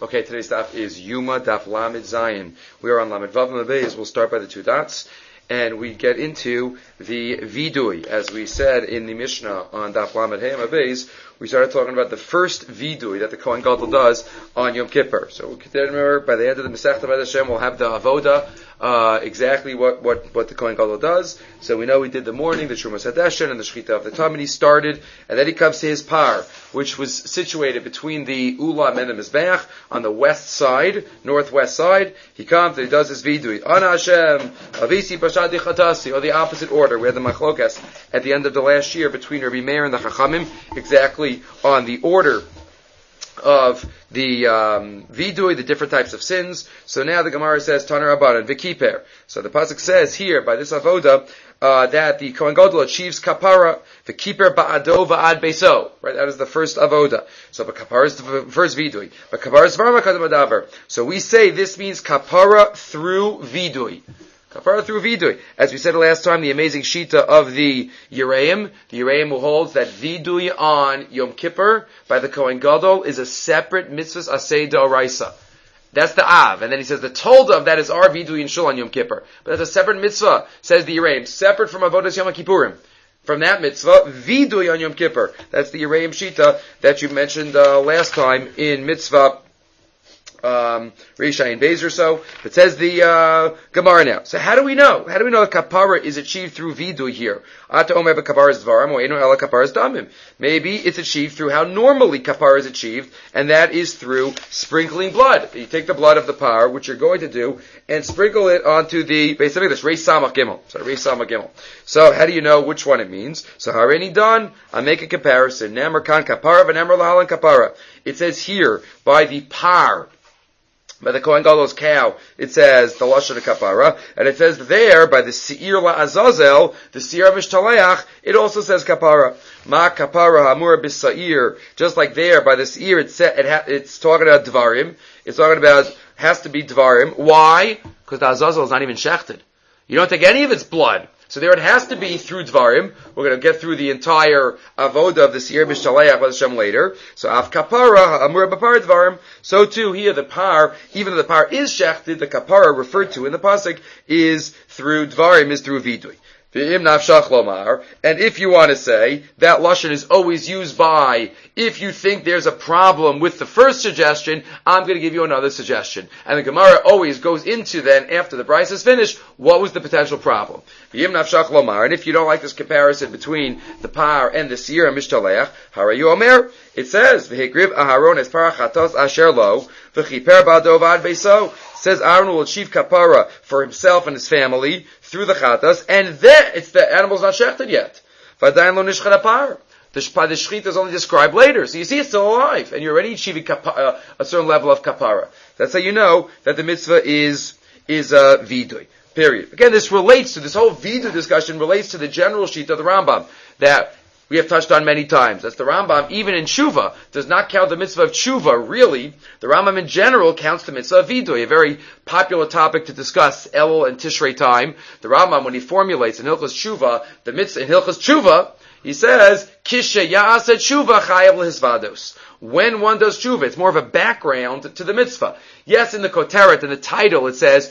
Okay, today's daf is Yuma Daf Lamed Zayin. We are on Lamed Vav Mabez. We'll start by the two dots, and we get into the vidui. As we said in the Mishnah on Daf Lamed Hey Mabez, we started talking about the first vidui that the Kohen Gadol does on Yom Kippur. So we can remember by the end of the Masechta B'ez Hashem, we'll have the avoda, exactly what the Kohen Gadol does. So we know he did the morning, the Trumas Hadeshen, and the Shechita of the Tamid. He started, and then he comes to his par, which was situated between the Ulam and the Mizbeach on the west side, northwest side. He comes and he does his vidui. Ana Hashem, Avisi Pashadi Chatasi, or the opposite order. We had the Machlokas at the end of the last year between Rabbi Meir and the Chachamim, exactly on the order of the vidui, the different types of sins. So now the Gemara says Taner Rabbanan v'kiper. So the pasuk says here by this avoda that the Kohen Gadol achieves kapara v'kiper ba'ado va'ad beso. Right, that is the first avoda. So but kapara is the first vidui. But kapara is varma kadam adavar. So we say this means kapara through vidui. Kapara through vidui. As we said last time, the amazing shita of the Yereim who holds that vidui on Yom Kippur by the Kohen Gadol is a separate mitzvah aseh d'oraisa. That's the Av. And then he says the tolda of that is our vidui in Shul on Yom Kippur. But that's a separate mitzvah, says the Yereim, separate from Avodas Yom Kippurim. From that mitzvah, vidui on Yom Kippur. That's the Yereim shita that you mentioned last time in mitzvah Reisha and Beis or so. It says the Gemara now. So how do we know? How do we know that kapara is achieved through vidui here? Maybe it's achieved through how normally kapara is achieved, and that is through sprinkling blood. You take the blood of the par, which you're going to do, and sprinkle it onto the base of this Reis Samach Gimel. So how do you know which one it means? So Harini done. I make a comparison. Namar kan kapara v'namar lahalan kapara. It says here by the par, by the Kohen Gadol's cow, it says the Lashon Kapara, and it says there, by the Seir LaAzazel, the Seir Mishtaleach, it also says Kapara. Ma Kapara Hamur B'Sa'ir, just like there, by the Seir, it's talking about Dvarim, it's talking about, has to be Dvarim. Why? Because the Azazel is not even shechted. You don't take any of its blood. So there it has to be through Dvarim. We're going to get through the entire avoda of the Seir B'Shaleach Hashem later. So Av Kapara, Amur B'Par Dvarim. So too here the par, even though the par is shechted, the Kapara referred to in the pasuk is through Dvarim, is through Vidui. And if you want to say that lashon is always used by, if you think there's a problem with the first suggestion, I'm going to give you another suggestion. And the Gemara always goes into then, after the brisa is finished, what was the potential problem? And if you don't like this comparison between the par and the seir and mishtaleach, harayu omer, it says, v'hikriv aharon es parachatos asher lo, v'chiper ba'ado v'ad beso. Says Aaron will achieve kapara for himself and his family through the chatas, and then it's the animal's not shechted yet. V'adayin lo nishchat apar. The shechita is only described later, so you see it's still alive, and you're already achieving a certain level of kapara. That's how you know that the mitzvah is vidui. Period. Again, this whole vidui discussion relates to the general sheet of the Rambam that we have touched on many times. That's the Rambam, even in Tshuva, does not count the mitzvah of Tshuva, really. The Rambam in general counts the mitzvah of Vidui, a very popular topic to discuss, Elul and Tishrei time. The Rambam, when he formulates in Hilchos Tshuva, the mitzvah in Hilchos Tshuva, he says, Kishe Ya'aseh Tshuva Chayav Lehisvados. When one does tshuva, it's more of a background to the mitzvah. Yes, in the koteret, in the title, it says,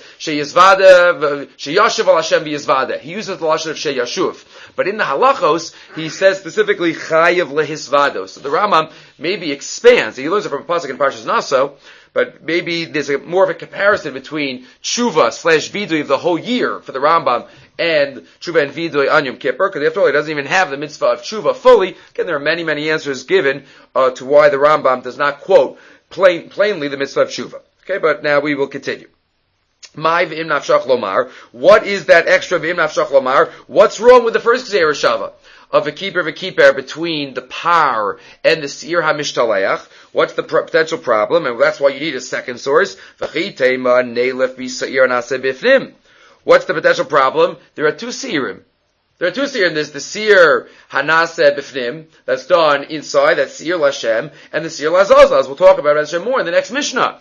Sheyashuv al Hashem v'yizvada. He uses the lashon of sheyashuv. But in the halachos, he says specifically, chayav lehisvados. So the Rambam maybe expands. He learns it from a pasuk in Parshas Naso, but maybe there's more of a comparison between tshuva / vidui of the whole year for the Rambam and tshuva and vidui on Yom Kippur, because after all, he doesn't even have the mitzvah of tshuva fully. Again, there are many, many answers given to why the Rambam does not quote plainly the mitzvah of tshuva. Okay, but now we will continue. Mai v'im nafshach lomar. What is that extra v'im nafshach lomar? What's wrong with the first Gzeira Shava of v'kiper between the par and the seir hamishtalech? What's the potential problem? And that's why you need a second source. V'chitema neilef b'seir nase b'fnim. What's the potential problem? There are two seirim. There's the seir hanase b'fnim, that's done inside, that's seir l'Hashem, and the seir l'Azazel, as we'll talk about Hashem more in the next Mishnah.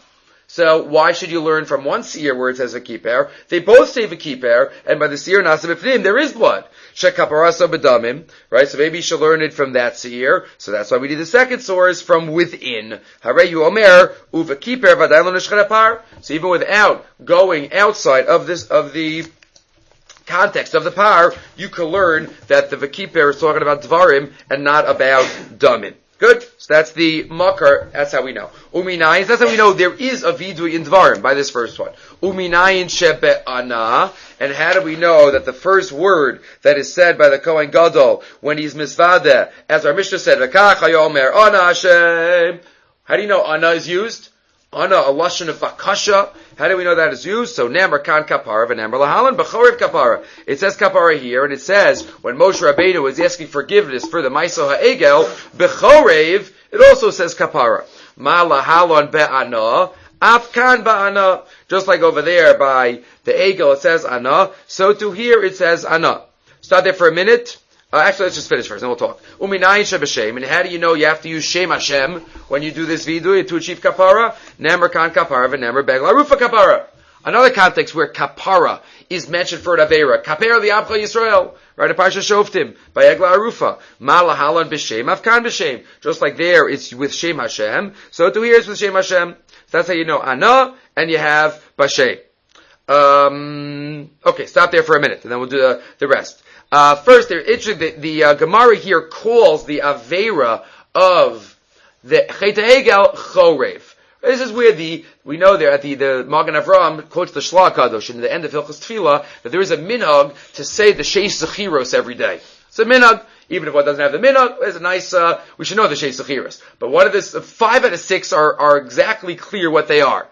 So why should you learn from one seer where it says v'kiper? They both say v'kiper, and by the seer nasa b'fnim there is blood. Shekaparaso b'damim, right? So maybe you should learn it from that seer. So that's why we need the second source from within. Hareyu omer uv'kiper v'adayin lo nishchet hapar. So even without going outside of the context of the par, you can learn that the v'kiper is talking about dvarim and not about damim. Good. So that's the makar. That's how we know. Uminayin. That's how we know there is a vidui in dvarim by this first one. Uminayin shebe ana. And how do we know that the first word that is said by the Kohen Gadol when he's misvadeh, as our Mishnah said, v'kach hayomer ana Hashem. How do you know ana is used? Ana, a lashon of bakasha. How do we know that is used? So, Namar kan kapara, v'namar lahalan, b'chorev kapara. It says kapara here, and it says, when Moshe Rabbeinu was asking forgiveness for the Maisa ha'egel, b'chorev, it also says kapara. Ma lahalon be'ana, afkan ba'ana. Just like over there by the egel, it says ana. So to here, it says ana. Stop there for a minute. Actually, let's just finish first, and we'll talk. Uminayin shebashem, and how do you know you have to use Shem Hashem when you do this vidui to achieve kapara? Nemer kan kapara v'nemer begla rufa kapara. Another context where kapara is mentioned for an avera. Kapara li'amcha Yisrael, right? A parsha shoftim by egla arufa. Ma lahalan b'shem, afkan b'shem. Just like there, it's with Shem Hashem. So to here, it's with Shem Hashem. So that's how you know ana, and you have b'shem. Okay, stop there for a minute, and then we'll do the rest. First, they're interesting. The Gemara here calls the Avera of the Chet HaEgel Chorev. This is where we know there at the Magen Avraham quotes the Shla Kadosh in the end of Hilchos Tefillah that there is a minhag to say the Sheish Zechiros every day. It's a minhag. Even if one doesn't have the minhag, there's a nice, we should know the Sheish Zechiros. But one of this, 5 out of 6 are exactly clear what they are.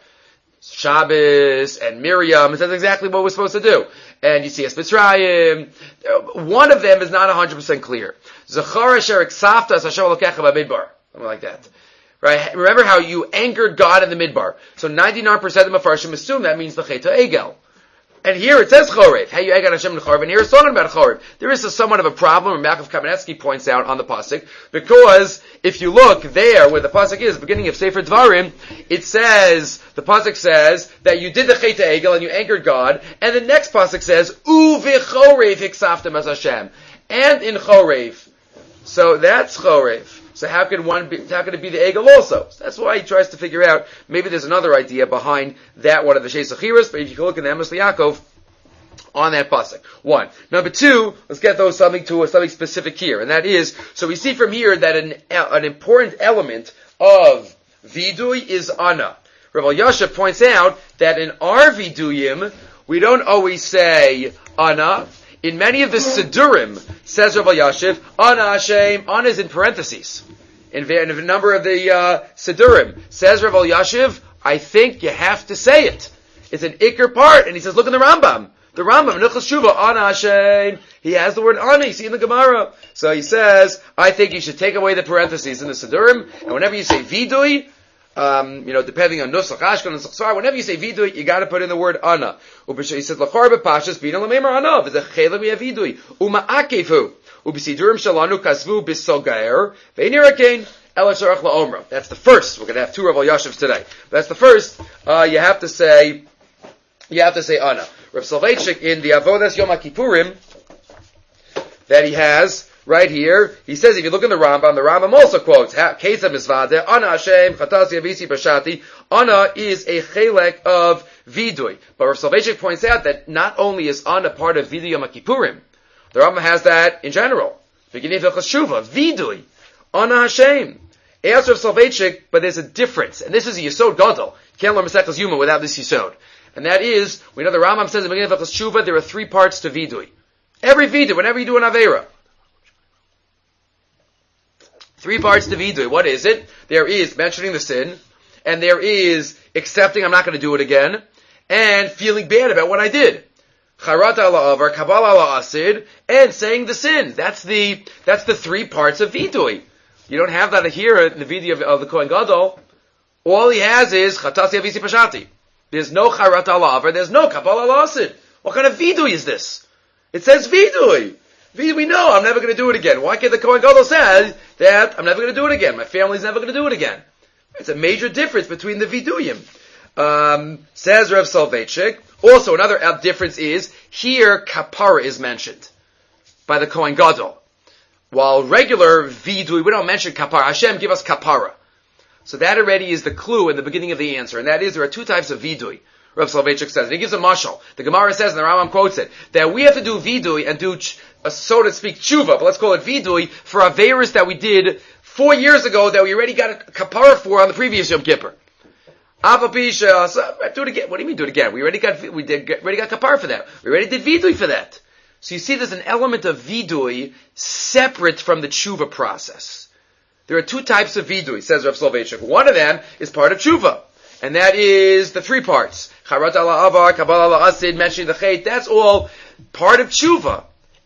Shabbos and Miriam, that's exactly what we're supposed to do. And you see Yetzias Mitzrayim. One of them is not 100% clear. Zachar asher iksafta as Hashem Elokecha b'midbar. Something like that. Right? Remember how you angered God in the midbar. So 99% of the Mefarshim assume that means the Chet HaEgel. And here it says Chorev. Hey, you egad Hashem l'Chorev. And here it's talking about Chorev. There is somewhat of a problem, Yaakov Kamenetsky points out on the pasuk, because if you look there where the pasuk is, beginning of Sefer Dvarim, it says, the pasuk says that you did the Chet HaEgel and you angered God, and the next pasuk says, U'v'chorev hiksaftem as Hashem. And in Chorev. So that's Chorev. So how can it be the Egel also? So that's why he tries to figure out, maybe there's another idea behind that one of the Sheish Zechiros, but if you can look in the Emes Yaakov on that pasuk. 1. Number 2, let's get something specific here, and that is, so we see from here that an important element of vidui is ana. Rav Elyashiv points out that in our viduyim, we don't always say ana. In many of the Sidurim, says Rav Elyashiv, ana Hashem, ana is in parentheses. In a number of the Sidurim, says Rav Elyashiv, I think you have to say it. It's an ikr part, and he says, look in the Rambam. The Rambam, Nichlas Shuva, ana Hashem, he has the word ana, you see in the Gemara. So he says, I think you should take away the parentheses in the Sidurim, and whenever you say vidui, depending on Nusach, Ashkan, Nusach Sar, whenever you say vidui, you gotta put in the word ana. He says, Lachar b'pashas, bina l'meimer ana, v'zeh chelam yavidui, uma'akefu, u'b'sidurim shalanu kasvu b'sogaer, v'einirakein, ela sharach la'omra. That's the first. We're gonna have 2 Rav Elyashivs today. That's the first. You have to say ana. Rav Soloveitchik in the Avodas Yom HaKippurim, that he has, right here, he says, if you look in the Rambam also quotes, Kesa Mizvadeh, Ana Hashem, Chatasi Avisi Bashati, Ana is a chelek of Vidui. But Rav Soloveitchik points out that not only is Ana part of Vidui Yom HaKippurim, the Rambam has that in general. Beginning of Hilchos Shuva, Vidui, Ana Hashem. Ask Rav Soloveitchik, but there's a difference, and this is a Yesod Gadol. You can't learn Masechtas Yuma without this Yesod. And that is, we know the Rambam says in the beginning of Hilchos Shuva, there are 3 parts to Vidui. Every Vidui, whenever you do an Aveira. 3 parts to vidui. What is it? There is mentioning the sin, and there is accepting I'm not going to do it again, and feeling bad about what I did. Charat ala avar, kabbalah ala asid, and saying the sin. That's the 3 parts of vidui. You don't have that here in the vidui of the Kohen Gadol. All he has is chatasi avisi pashati. There's no charat ala avar, there's no kabbalah ala asid. What kind of vidui is this? It says vidui. We know I'm never going to do it again. Why can't the Kohen Gadol say that I'm never going to do it again? My family's never going to do it again. It's a major difference between the viduyim. Says Rav Soloveitchik. Also, another difference is here kapara is mentioned by the Kohen Gadol. While regular vidui, we don't mention kapara. Hashem, give us kapara. So that already is the clue in the beginning of the answer, and that is there are two types of vidui. Rav Soloveitchik says, and he gives a mashal. The Gemara says, and the Rambam quotes it, that we have to do vidui and do, so to speak, tshuva, but let's call it vidui, for averis that we did 4 years ago that we already got a kapara for on the previous Yom Kippur. Do it again. What do you mean do it again? We already got kapara for that. We already did vidui for that. So you see there's an element of vidui separate from the tshuva process. There are two types of vidui, says Rav Soloveitchik. One of them is part of tshuva, and that is the three parts. Charat ala avar, kabbalah ala asid, mentioning the chait, that's all part of tshuva.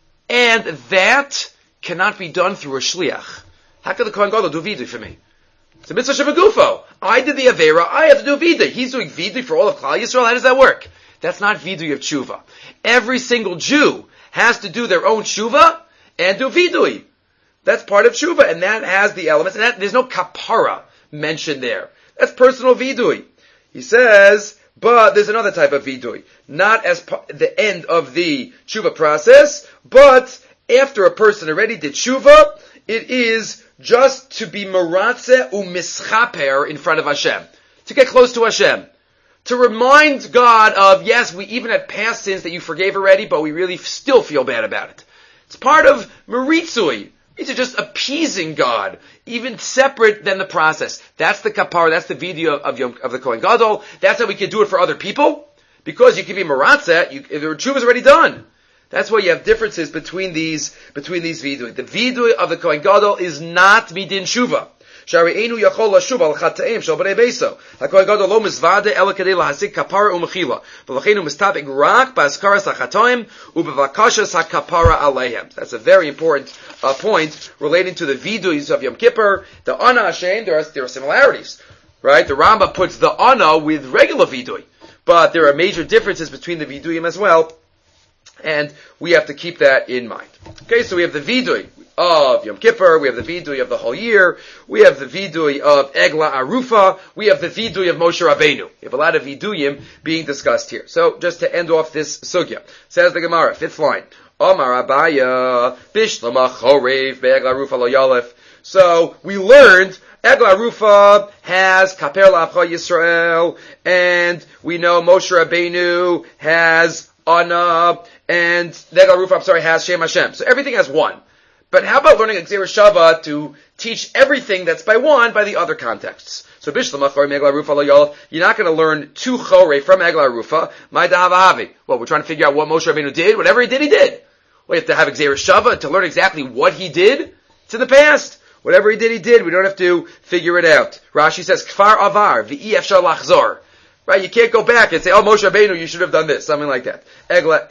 And that cannot be done through a shliach. How can the Kohen Gadol do vidui for me? It's a mitzvah shebegufo. I did the avera, I have to do vidui. He's doing vidui for all of Klal Yisrael. How does that work? That's not vidui of tshuva. Every single Jew has to do their own tshuva and do vidui. That's part of tshuva, and that has the elements, and there's no kapara mentioned there. That's personal vidui. He says, but there's another type of vidui. Not as the end of the tshuva process, but after a person already did tshuva, it is just to be meratze u'mischaper in front of Hashem. To get close to Hashem. To remind God of, yes, we even had past sins that you forgave already, but we really still feel bad about it. It's part of meritzui. It's just appeasing God, even separate than the process. That's the kapara, that's the video of the Kohen Gadol. That's how we can do it for other people. Because you can be meratzeh, the tshuva is already done. That's why you have differences between these vidui. The vidui of the Kohen Gadol is not midin tshuva. Shari'enu yachol lashuv al chataim shel bnei beso. HaKohen Gadol lo mizvade ela kadei lahasik kapara u'mechila. V'lachenu mistabik rak ba'askaras hachatoim u'bevakashas hakapara aleihem. That's a very important point relating to the viduis of Yom Kippur. The Ana Hashem, there are similarities. Right? The Rambam puts the Ana with regular vidui. But there are major differences between the viduim as well. And we have to keep that in mind. Okay, so we have the vidui of Yom Kippur, we have the vidui of the whole year, we have the vidui of Egla Arufa, we have the vidui of Moshe Rabbeinu. We have a lot of viduyim being discussed here. So, just to end off this sugya, says the Gemara, 5th line, Omar Abaya, Bishlama Chorev, Be'egla Arufa Lo Yalef. So, we learned Egla Arufa has Kaper La'avcha Yisrael, and we know Moshe Rabbeinu has Ana, and Egla Arufa, has Shem Hashem. So everything has one. But how about learning Gzeira Shava to teach everything that's by one by the other contexts? So Bishlam Achor Egla Arufa Lo Yalef, you're not going to learn two Chorei from Egla Arufa, my Dahavavi. Well, we're trying to figure out what Moshe Rabbeinu did. Whatever he did, he did. We have to have Gzeira Shava to learn exactly what he did. It's in the past. Whatever he did, he did. We don't have to figure it out. Rashi says, Kfar Avar, V'i Efshar Lachzor. Right? You can't go back and say, oh, Moshe Rabbeinu, you should have done this. Something like that. Egla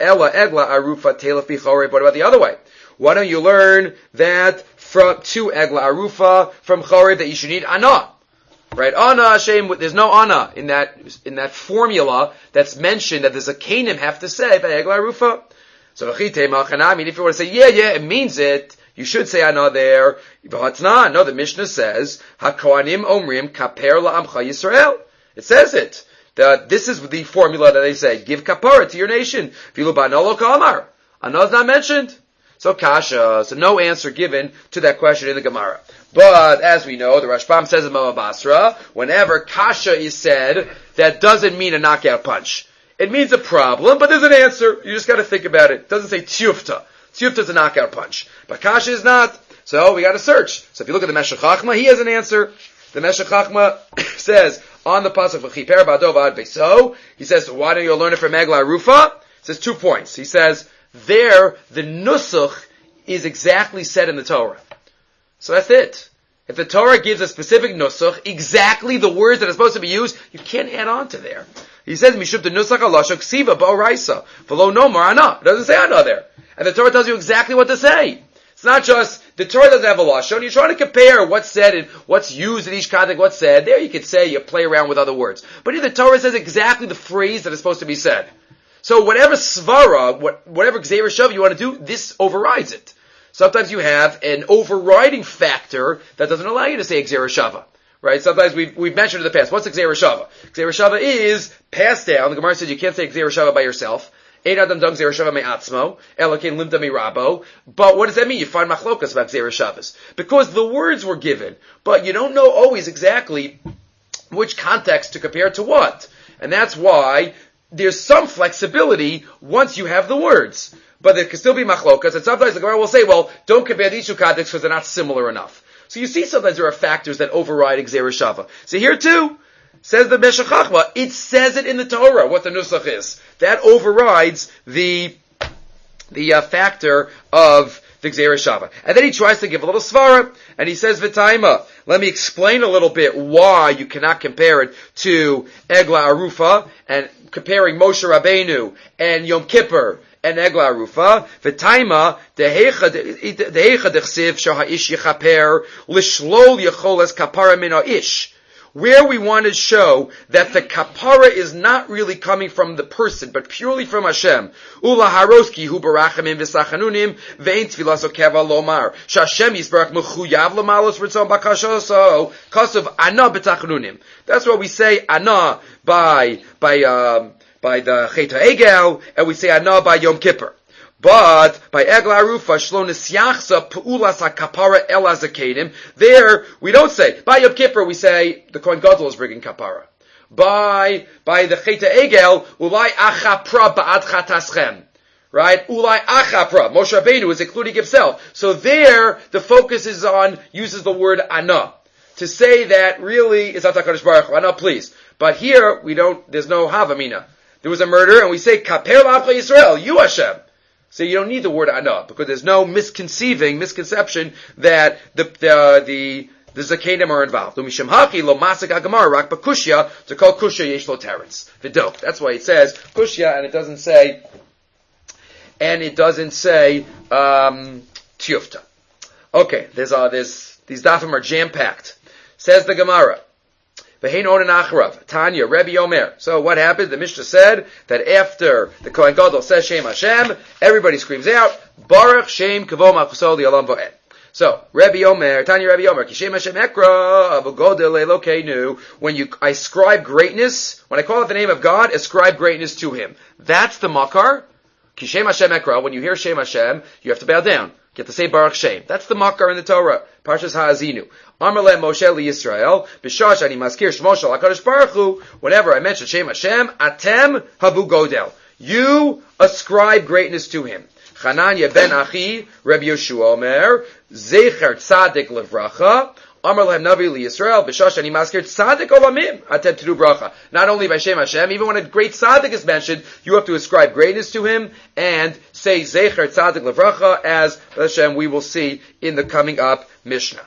Arufa Telef Bichorei. What about the other way? Why don't you learn that from to Egla Arufa from Chorev that you should need Ana? Right? Ana Hashem, there's no Ana in that formula that's mentioned that there's a Kanim have to say by Egla Arufa. So if you want to say, yeah, it means it, you should say Ana there. But no, the Mishnah says, HaKohanim Omrim Kaper La'amcha Yisrael. It says it. This is the formula that they say, give kapara to your nation. Vilu ba'anolo ka'amar. Ana is not mentioned. So kasha, so no answer given to that question in the Gemara. But as we know, the Rashbam says in Baba Basra, whenever kasha is said, that doesn't mean a knockout punch. It means a problem, but there's an answer. You just got to think about it. It doesn't say tiyufta. Tiyufta is a knockout punch, but kasha is not. So we got to search. So if you look at the Meshech Chachma, he has an answer. The Meshech Chachma says on the pasuk v'chiper ba'adov ad beso, he says, why don't you learn it from Egla Arufa? He says 2 points. He says, there, the nusach is exactly said in the Torah. So that's it. If the Torah gives a specific nusach, exactly the words that are supposed to be used, you can't add on to there. He says, Mishub the nusach alashok ksiva ba'oraisa, v'lo nomar ana. It doesn't say ana there. And the Torah tells you exactly what to say. It's not just, the Torah doesn't have a lashon. You're trying to compare what's said and what's used in each context, what's said. There you could say, you play around with other words. But here the Torah says exactly the phrase that is supposed to be said. So whatever svara, whatever gzeira shava you want to do, this overrides it. Sometimes you have an overriding factor that doesn't allow you to say gzeira shava. right? Sometimes we've mentioned in the past. What's Gzeira Shava? Gzeira Shava is passed down. The Gemara says you can't say Gzeira Shava by yourself. Ein adam dam Gzeira Shava me'atzmo, elokein limda mirabo. But what does that mean? You find machlokas about Gzeira Shavas. Because the words were given, but you don't know always exactly which context to compare to what. And that's why there's some flexibility once you have the words. But there can still be machlokas, and sometimes the Gemara will say, well, don't compare these two contexts because they're not similar enough. So you see sometimes there are factors that override Gzeira Shava. So here too, says the Meshech Chochmah, it says it in the Torah, what the nusach is. That overrides the factor of the Gzeira Shava. And then he tries to give a little svara, and he says, V'taima, let me explain a little bit why you cannot compare it to Egla Arufa, and comparing Moshe Rabbeinu and Yom Kippur, and Egla Arufa, V'taima, Dehecha dechsiv shaha'ish yichaper, lishlol yecholes kapara min ha'ish. Where we want to show that the kapara is not really coming from the person, but purely from Hashem. Ula haroski hu barachamim v'sachanunim ve'in tfilaso keva lomar. Shashem yisbarach mechuyav lamalos ritzon bakashoso kasav ana b'tachanunim. That's what we say ana by the Chet HaEgel, and we say ana by Yom Kippur. But by Egla Arufa, Shlo Nisyachsa Pu'ulas HaKapara El HaZakenim, there we don't say. By Yom Kippur we say the Kohen Gadol is bringing Kapara. By the Chet HaEgel, Ulai Achapra Ba'ad Chataschem. Right? Ulai Achapra. Moshe Rabbeinu is including himself. So there, the focus is on, uses the word Ana. To say that really is Ata Kadosh Baruch Hu. Ana, please. But here, there's no Havamina. There was a murder, and we say, Kaper L'Amcha Yisrael, you Hashem. So you don't need the word ana, because there's no misconception that the zakenim are involved. Umisham haki lo masak agamar rak bakushya to call kushya yesh lo teretz v'dok. That's why it says kushya, and it doesn't say tiyufta. Okay, these dafim are jam packed. Says the Gemara. Tanya, Rebbe Omer. So what happened? The Mishnah said that after the Kohen Gadol says Shem Hashem, everybody screams out, Baruch Shem Kavo Malchuso Li'olam Va'ed. So, Rebbe Omer, Tanya Rebbe Omer, Kishem Hashem Ekra, Avu Godel Elokeinu. When you ascribe greatness, when I call out the name of God, ascribe greatness to Him. That's the makar. Kishem Hashem Ekra, when you hear Shem Hashem, you have to bow down. You have to say Baruch Shem. That's the makar in the Torah. Parshas Ha'azinu. Amar le Moshe Yisrael, B'shash ani maskir shmo shel HaKadosh Baruch Hu, whenever I mention Shem Hashem, Atem havu godel. You ascribe greatness to Him. Chananya ben Achi, Rebbe Yeshua Omer, Zecher Tzadik Levracha, Amar lehem Navi Yisrael, B'shash ani maskir Tzadik olamim, Atem tedu bracha. Not only by Shem Hashem, even when a great Tzadik is mentioned, you have to ascribe greatness to him, and say Zecher Tzadik Levracha, as Hashem we will see in the coming up Mishnah.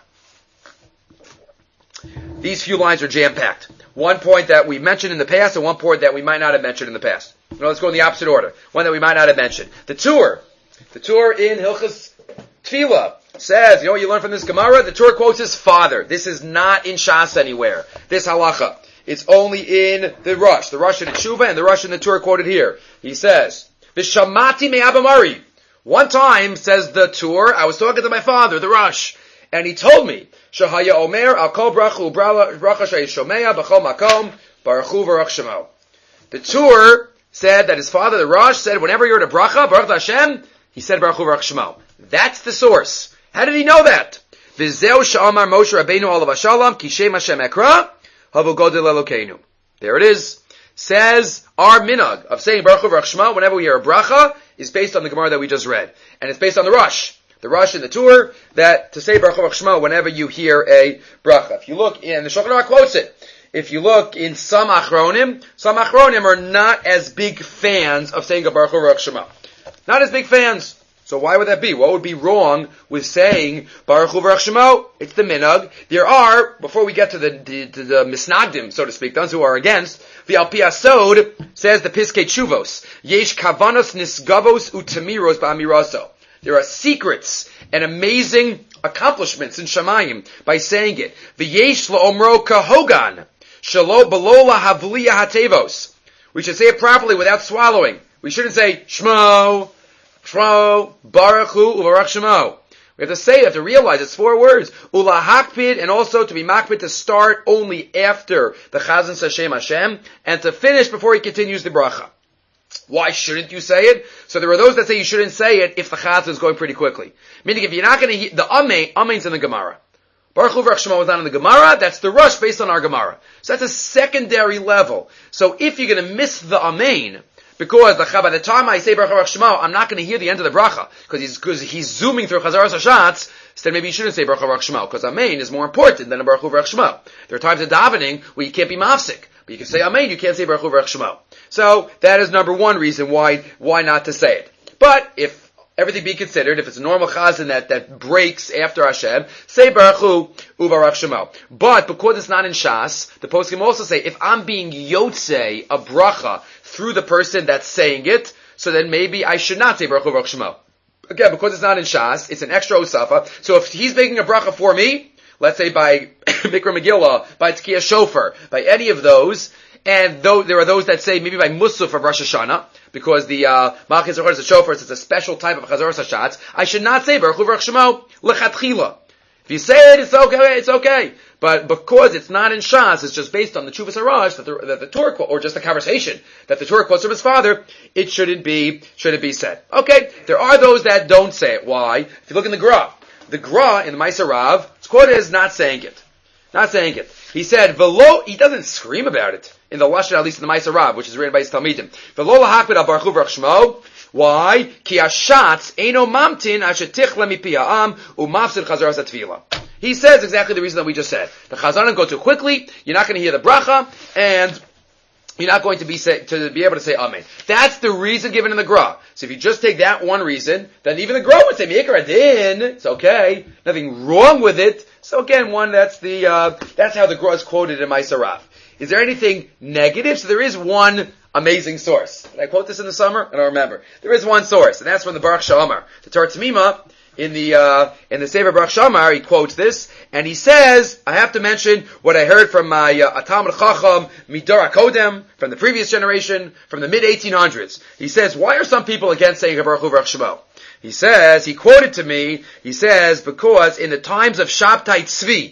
These few lines are jam-packed. One point that we mentioned in the past and one point that we might not have mentioned in the past. Let's go in the opposite order. One that we might not have mentioned. The Tur in Hilchas Tefillah says, you know what you learn from this Gemara? The Tur quotes his father. This is not in Shas anywhere. This halacha. It's only in the Rush in the Tshuva and the Rush in the Tur quoted here. He says, Vishamati me'abamari. One time, says the Tur, I was talking to my father, the Rush, and he told me, Shahaya Omer, Al Kol Brachu Bracha Shomea B'chol Makom Baruchu V'Rach Shemo. The Tur said that his father, the Rosh, said whenever you're at a bracha, Baruch Hashem, he said Baruchu V'Rach Shemo. That's the source. How did he know that? V'zeu Sha'amar Moshe Rabbeinu Olav Hashalom Ki Shem Hashem Ekra Havu Godel Elokeinu. There it is. Says our minhag of saying Baruchu V'Rach Shemo whenever we hear a bracha is based on the Gemara that we just read, and it's based on the Rosh. The Rush in the Tur, that to say Baruch Hu Shema whenever you hear a bracha. If you look in, the Shulchan Aruch quotes it. If you look in some Achronim are not as big fans of saying a Baruch Hu Shema. Not as big fans. So why would that be? What would be wrong with saying Baruch Hu Shema? It's the minhag. There are, before we get to the misnagdim, so to speak, those who are against, the Al Pi Asod says the Piskei Tshuvos, Yesh kavanos nisgavos utamiros ba'amiraso. There are secrets and amazing accomplishments in Shamayim by saying it. V'yesh la'omro kahogan, shelo belola havliya hatevos. We should say it properly without swallowing. We shouldn't say Shmo, Baruch Hu, Uvarach Shemo. We have to say, we have to realize it's 4 words. Ula hakpid, and also to be makpid to start only after the Chazan says Shem Hashem, and to finish before he continues the bracha. Why shouldn't you say it? So there are those that say you shouldn't say it if the Chazan is going pretty quickly. Meaning if you're not going to hear, the Amein's in the Gemara. Baruch Hu Baruch Shema is not in the Gemara, that's the Rush based on our Gemara. So that's a secondary level. So if you're going to miss the Amein, because by the time I say Baruch Hu Baruch Shema, I'm not going to hear the end of the bracha, because he's zooming through Chazaras Hashatz, so then maybe you shouldn't say Baruch Hu Baruch Shema, because Amein is more important than a Baruch Hu Baruch Shema. There are times in davening where you can't be mafsik, but you can say Amein, you can't say Baruch Hu Baruch Shema. So that is number one reason why not to say it. But if everything be considered, if it's a normal chazan that breaks after Hashem, say Baruch Hu Uvarach Shema. But because it's not in Shas, the poskim also say, if I'm being yotzei a bracha through the person that's saying it, so then maybe I should not say Baruch Hu Uvarach Shema. Again, because it's not in Shas, it's an extra Osafa. So if he's making a bracha for me, let's say by Mikra Megillah, by Tkiyah Shofar, by any of those, and though there are those that say maybe by Musaf of Rosh Hashanah, because the Malchus Zechor is a shofar, it's a special type of Chazaras Hashatz, I should not say Baruch Hu Baruch Shema lechatchila. If you say it, it's okay. But because it's not in Shas, it's just based on the Chuvas Harash that the Torah quote, or just a conversation that the Torah quotes from his father, it shouldn't be said. Okay, there are those that don't say it. Why? If you look in the Gra in the Ma'aser Rav, it's quoted as not saying it. Not saying it. He said, "Velo." He doesn't scream about it in the Lashon, at least in the Ma'aser Rav, which is written by his Talmidim. "Velo lahakbid al Baruch Hu Baruch Shemo." Why? Ki hashatz eino mamtin asher tichle mipi ha'am u'mafsid chazaras hatefila. He says exactly the reason that we just said. The chazanim go too quickly. You're not going to hear the bracha, and you're not going to be able to say Amen. That's the reason given in the Gra. So if you just take that one reason, then even the Gra would say Meikar Adin. It's okay. Nothing wrong with it. So again, that's how the Gra is quoted in Ma'aser Rav. Is there anything negative? So there is one amazing source. Did I quote this in the summer? I don't remember. There is one source, and that's from the Baruch Shamar. The Torah Tamima, in the Sefer Baruch Shamar, he quotes this, and he says, I have to mention what I heard from my Talmid Chacham Midor HaKodem, from the previous generation, from the mid-1800s. He says, why are some people against saying Baruch Hu Baruch Shemo? He says, he quoted to me, he says, because in the times of Shabtai Tzvi,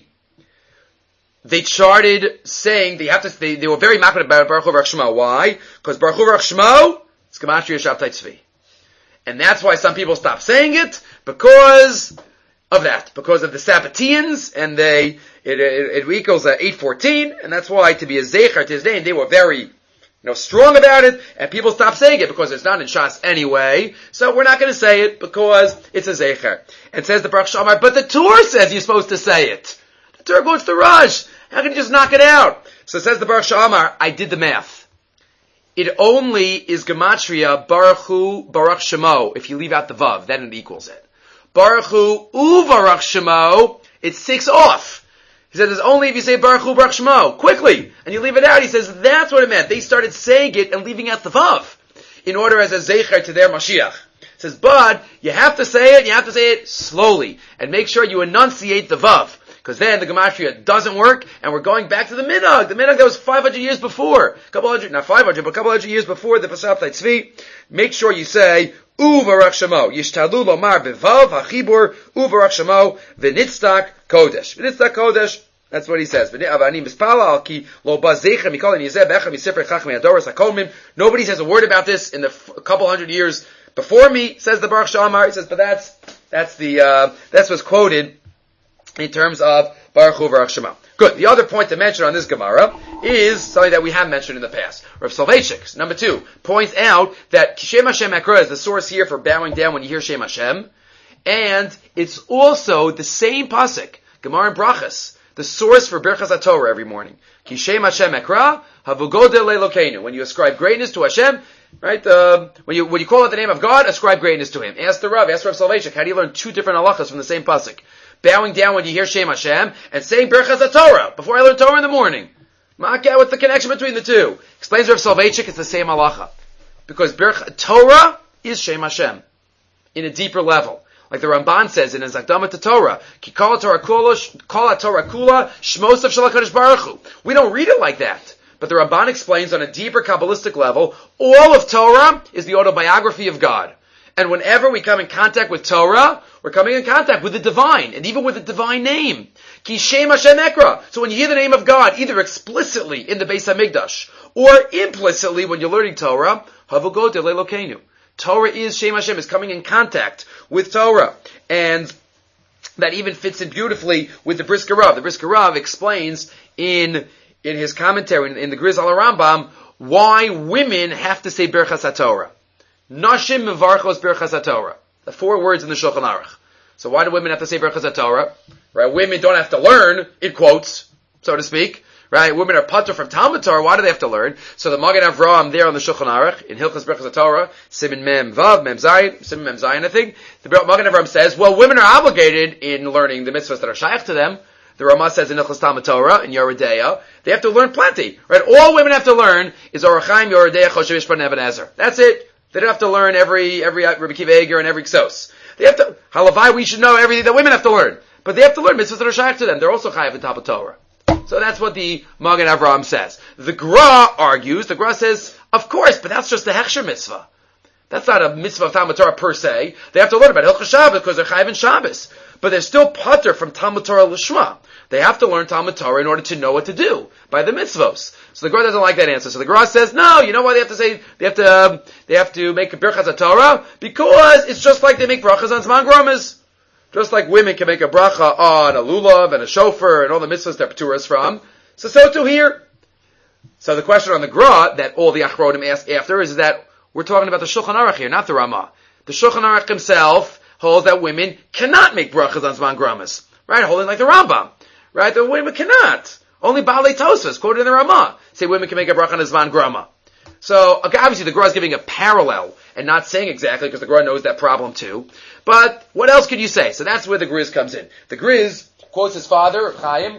they started saying they were very makbid about Baruch Hu Baruch Shemo. Why? Because Baruch Hu Baruch Shemo is Gematria Shabtai Tzvi. And that's why some people stop saying it, because of that. Because of the Sabbateans, and it equals 814, and that's why to be a Zecher to his name, they were very, strong about it, and people stop saying it because it's not in Shas anyway, so we're not going to say it because it's a Zecher. And says the Baruch Shamar, but the Torah says you're supposed to say it. The Torah goes to Rush. How can you just knock it out? So says the Baruch Shamar, I did the math. It only is Gematria Baruch Hu Baruch Shemo. If you leave out the Vav, then it equals it. Baruch Hu Uvarach Shemo, it's 6 off. He says it's only if you say Baruch Hu Baruch Shemo quickly, and you leave it out. He says that's what it meant. They started saying it and leaving out the Vav in order as a Zecher to their Mashiach. He says, but you have to say it, you have to say it slowly, and make sure you enunciate the Vav. Because then the Gematria doesn't work, and we're going back to the Minhag that was 500 years before. Not 500, but a couple hundred years before the Shabtai Tzvi. Make sure you say, Uvarach Shemo. Yishtadlu lomar bevav hachibur Uvarach Shemo v'nitztak kodesh. V'nitztak kodesh, that's what he says. Nobody says a word about this in the couple hundred years before me, says the Baruch Shamar. He says, but that's what's quoted in terms of Baruch Hu Baruch Shema. Good. The other point to mention on this Gemara is something that we have mentioned in the past. Rav Soloveitchik, number 2, points out that Shem Hashem Ekra is the source here for bowing down when you hear Shem Hashem, and it's also the same pasuk, Gemara and Brachas, the source for Birchas HaTorah every morning. Ki Shem Hashem Ekra havugodel leLokeinu. When you ascribe greatness to Hashem, right? When you call out the name of God, ascribe greatness to Him. Ask Rav Soloveitchik, how do you learn 2 different halachas from the same pasuk? Bowing down when you hear Shem Hashem, and saying Birchas HaTorah before I learn Torah in the morning. Ma'akeh, what's the connection between the two? Explains Rav Soloveitchik, it's the same halacha. Because Torah is Shem Hashem. In a deeper level. Like the Ramban says in his Akdama to Torah, Ki kol Torah kula, shmosav shel HaKadosh Baruch Hu. We don't read it like that. But the Ramban explains on a deeper Kabbalistic level, all of Torah is the autobiography of God. And whenever we come in contact with Torah, we're coming in contact with the divine, and even with the divine name. Ki Shem Hashem Ekra. So when you hear the name of God, either explicitly in the Beis HaMikdash, or implicitly when you're learning Torah, Havugot Elokenu. Torah is, Shem Hashem is coming in contact with Torah. And that even fits in beautifully with the Brisker Rav. The Brisker Rav explains in his commentary, in the Griz al Rambam, why women have to say Birchas HaTorah. Nashim mevarchos Birchas HaTorah. The 4 words in the Shulchan Aruch. So why do women have to say Birchas HaTorah? Right? Women don't have to learn, in quotes, so to speak. Right? Women are patur from Talmud Torah. Why do they have to learn? So the Magen Avraham there on the Shulchan Aruch, in Hilchos Birchas HaTorah, Siman Mem Vav, Mem Zayin, Siman Mem Zayin, I think, the Magen Avraham says, well, women are obligated in learning the mitzvahs that are shaykh to them. The Ramah says in Hilchos Talmud Torah, in Yoreh Deah, they have to learn plenty. Right? All women have to learn is Orach Chaim, Yoreh Deah, Choshev Mishpat, and Even Ezer. That's it. They don't have to learn every Rabbi Akiva Eiger and every Ksos. They have to, Halavai, we should know everything that women have to learn. But they have to learn mitzvahs that are shaykh to them. They're also chayav in Talmud Torah. So that's what the Magen Avraham says. The Gra argues, the Gra says, of course, but that's just a Hechsher mitzvah. That's not a mitzvah of Talmud Torah per se. They have to learn about Hilchos Shabbos because they're chayav in Shabbos. But they're still patur from Talmud Torah Lishma. They have to learn Talmud Torah in order to know what to do by the mitzvos. So the Gra doesn't like that answer. So the Gra says, no, you know why they have to say, they have to make a Birchas HaTorah? Because it's just like they make brachas on Zman Gromas. Just like women can make a bracha on a lulav and a shofar and all the mitzvahs they're paturas from. So too here. So the question on the Gra that all the Achronim ask after is that we're talking about the Shulchan Aruch here, not the Ramah. The Shulchan Aruch himself holds that women cannot make brachas on Zman Gromas. Right? Holding like the Rambam. Right? The women cannot. Only Baalei Tosfos, quoted in the Ramah, say women can make a bracha on a Zman Grama. So, okay, obviously the Gra is giving a parallel and not saying exactly because the Gra knows that problem too. But what else could you say? So that's where the Griz comes in. The Griz quotes his father, Chaim,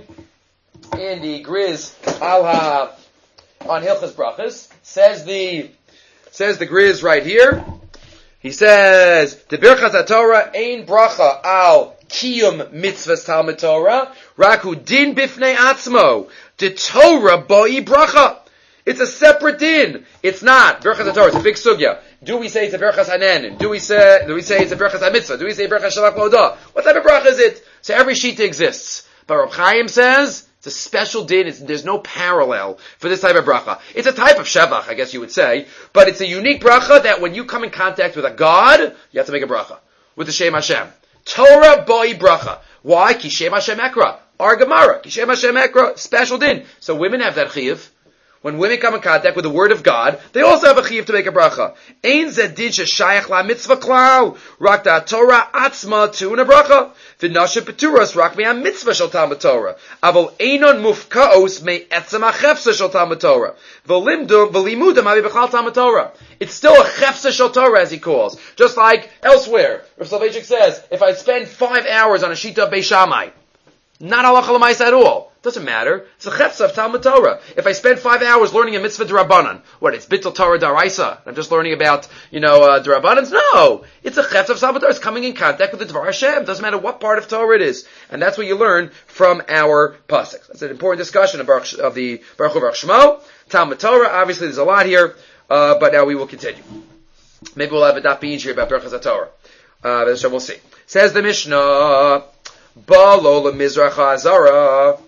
in the Griz on Hilchos Brachas, says the Griz right here. He says, the Birchas HaTorah ein bracha al kiyum mitzvahs Talmud Torah, raku din bifnei atzmo, the Torah boi bracha. It's a separate din. It's not Birchas HaTorah. It's a big sugya. Do we say it's a Birchas Hanenin? Do we say it's a Birchas HaMitzvah? Do we say Birchas Shalach Modah? What type of bracha is it? So every shita exists. But Reb Chaim says it's a special din. There's no parallel for this type of bracha. It's a type of shevach, I guess you would say, but it's a unique bracha that when you come in contact with a God, you have to make a bracha with the Shem Hashem. Torah boi bracha. Why? Ki Shem Hashem Ekra. Our Gemara. Ki Shem Hashem Ekra. Special din. So women have that chiyuv. When women come in contact with the Word of God, they also have a chiyuv to make a bracha. Ein zeh din sheshayach la mitzvah klal. Rak da Torah atzma tuna bracha. V'nashem peturas rak me'am mitzvah shel Talmud Torah. Aval einon mufkaos me'etzem ha'chefsa shel Talmud Torah. V'limudam havi b'chal Talmud Torah. It's still a chefsa shel Torah, as he calls. Just like elsewhere. Rav Soloveitchik says, if I spend 5 hours on a shita of Beis Shammai, not halacha l'maisa at all. Doesn't matter. It's a chefza of Talmud Torah. If I spend 5 hours learning a mitzvah d'Rabbanan, what, it's bittul Torah d'Oraisa? I'm just learning about, d'Rabbanans? No! It's a chefza of Talmud Torah. It's coming in contact with the Dvar Hashem. Doesn't matter what part of Torah it is. And that's what you learn from our pasuk. That's an important discussion of the Baruch Hu Baruch Shmo. Talmud Torah, obviously there's a lot here, but now we will continue. Maybe we'll have a daf b'injir about Baruch HaTorah. So we'll see. Says the Mishnah, Balo leMizrach HaZara.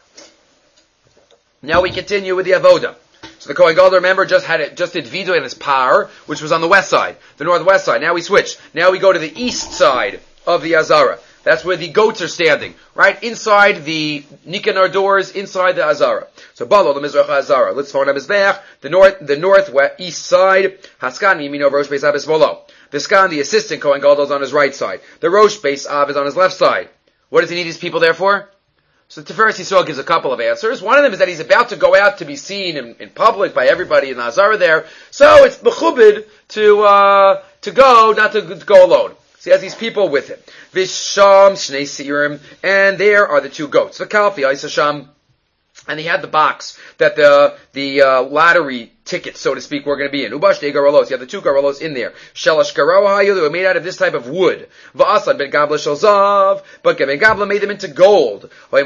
Now we continue with the Avoda. So the Kohen Gadol, remember, just did Vido in his par, which was on the west side, the northwest side. Now we switch. Now we go to the east side of the Azara. That's where the goats are standing, right? Inside the Nicanor doors, inside the Azara. So Balo leMizrach HaZara. Let's phone HaMizbeach, the northeast side. Haskan Yimino Rosh Beis Av Volo. The Skan, the assistant Kohen Gadol, is on his right side. The Rosh Beis Av is on his left side. What does he need his people there for? So Tiferes Yisrael gives a couple of answers. One of them is that he's about to go out to be seen in public by everybody in the Azara there. So it's mechubed to go, not to go alone. So he has these people with him. Visham Shnei Seirim, and there are the 2 goats. V'kalfi Aisasham, and he had the box that the lottery tickets, so to speak, were going to be in. Ubash de Garolos. You have the 2 Garolos in there. Shelash Garoha, they were made out of this type of wood. Va'asad ben Gabla Shalzav, but Ben Gabla made them into gold. And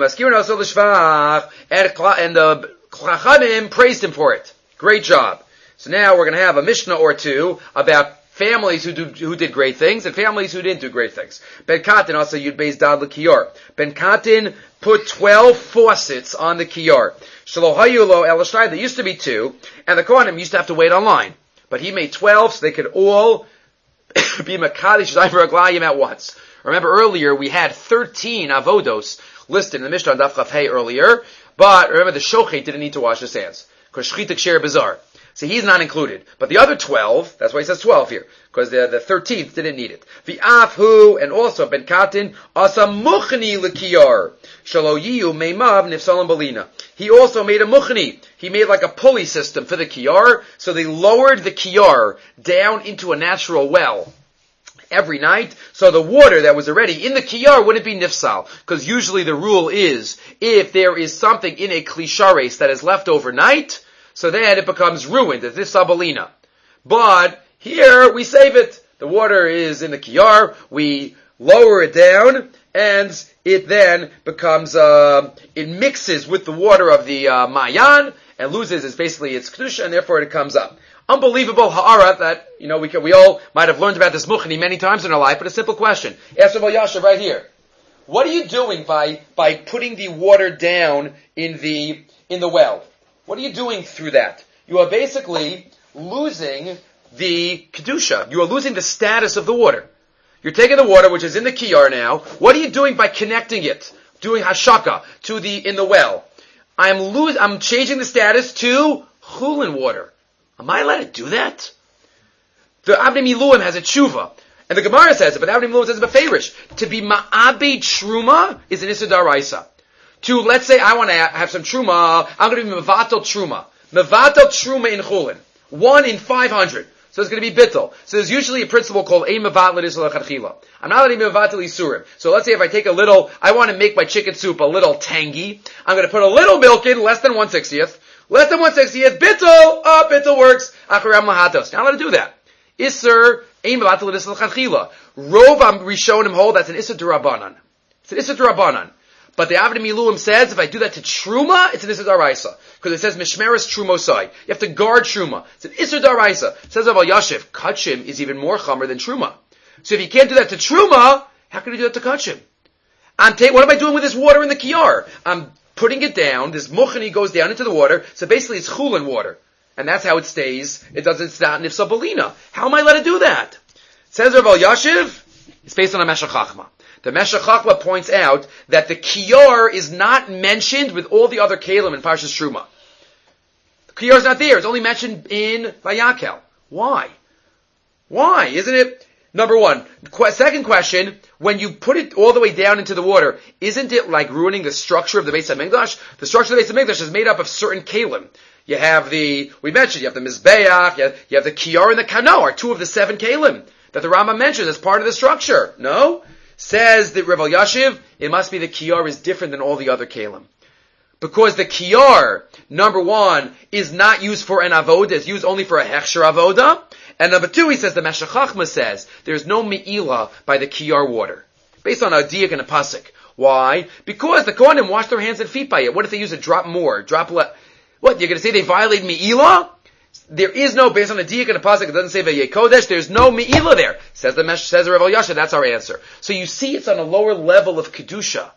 the Chachamim praised him for it. Great job. So now we're going to have a Mishnah or 2 about families who did great things and families who didn't do great things. Ben Katan also Yud Beis Dad L'Kiyar. Ben Katan put 12 faucets on the Kiyar. Shalohayu lo el Shnai, there used to be 2, and the Kohanim used to have to wait online. But he made 12 so they could all be Makadish Zayver Aglayim at once. Remember earlier we had 13 avodos listed in the Mishnah on Daf Chaf Hey earlier, but remember the Shochet didn't need to wash his hands, because Shchita Ksher Bizarre. So he's not included. But the other 12, that's why he says 12 here, because the 13th didn't need it. The Afhu, and also Ben Katan, Asa Muchni L'Kiyar, Shalo Yiyu Meimav Nifsalam Balina. He also made a Muchni. He made like a pulley system for the Kiyar, so they lowered the Kiyar down into a natural well every night, so the water that was already in the Kiyar wouldn't be Nifsal. Because usually the rule is, if there is something in a Klishares that is left overnight, so then it becomes ruined. It's this sabalina. But here we save it. The water is in the kiyar. We lower it down, and it then becomes, it mixes with the water of the mayan and loses basically its kedusha, and therefore it comes up. Unbelievable ha'ara that, we all might have learned about this muchni many times in our life, but a simple question. Ask Rav Yashav right here. What are you doing by putting the water down in the well? What are you doing through that? You are basically losing the kedusha. You are losing the status of the water. You're taking the water, which is in the kiyar now. What are you doing by connecting it, doing hashaka in the well? I'm changing the status to chulin water. Am I allowed to do that? The Avnei Miluim has a tshuva, and the Gemara says it, but the Avnei Miluim says it beferish. To be ma'abed truma is an issa daraisa. To, let's say I want to have some truma, I'm going to be mevatel truma. Mevatel truma in chulin. 1 in 500. So it's going to be bittul. So there's usually a principle called a mevatel isur lechatchila. I'm not letting mevatel isurim. So let's say if I take I want to make my chicken soup a little tangy, I'm going to put a little milk in, less than 1/60th. Less than 1/60th, bittul! Bittul works. Acharam lahatos. Now let it do that. Isur, a mevatel isur lechatchila. Rov Rishonim hold that's an isur d'Rabbanan. It's an isur d'Rabbanan. But the Avnei Miluim says, if I do that to Truma, it's an Issur Daraisa. Because it says, Mishmeres Trumosai. You have to guard Truma. It's an Issur Daraisa. It says about Yashiv, Kachim is even more Chamer than Truma. So if you can't do that to Truma, how can you do that to Kachim? What am I doing with this water in the Kiyar? I'm putting it down, this Muchani goes down into the water, so basically it's Chulin water. And that's how it stays. It's not Nifsa Balina. How am I allowed to do that? It says about Yashiv, it's based on a Meshech Chachma. The Meshech Chachma points out that the Kiyar is not mentioned with all the other Kalim in Parshas Truma. The Kiyar is not there. It's only mentioned in Vayakel. Why? Why? Isn't it? Number one. Second question, when you put it all the way down into the water, isn't it like ruining the structure of the Beis HaMikdash? The structure of the Beis HaMikdash is made up of certain Kalim. You have you have the Mizbeach, you have the Kiyar and the Kano, are 2 of the 7 Kalim that the Rambam mentions as part of the structure. No? Says that Rav Yashiv, it must be the Kiyar is different than all the other Kalim. Because the Kiyar, number 1, is not used for an avoda, it's used only for a hechsher avoda. And number 2, he says, the Meshech Chachma says, there's no me'ilah by the Kiyar water. Based on a diak and a pasuk. Why? Because the Kohanim wash their hands and feet by it. What if they use a drop more, What, you're going to say they violate me'ilah? There is no, based on a diak and a pasuk, it doesn't say Vayei Kodesh, there's no me'ilah there. Says the Rav Yasha, that's our answer. So you see it's on a lower level of Kedusha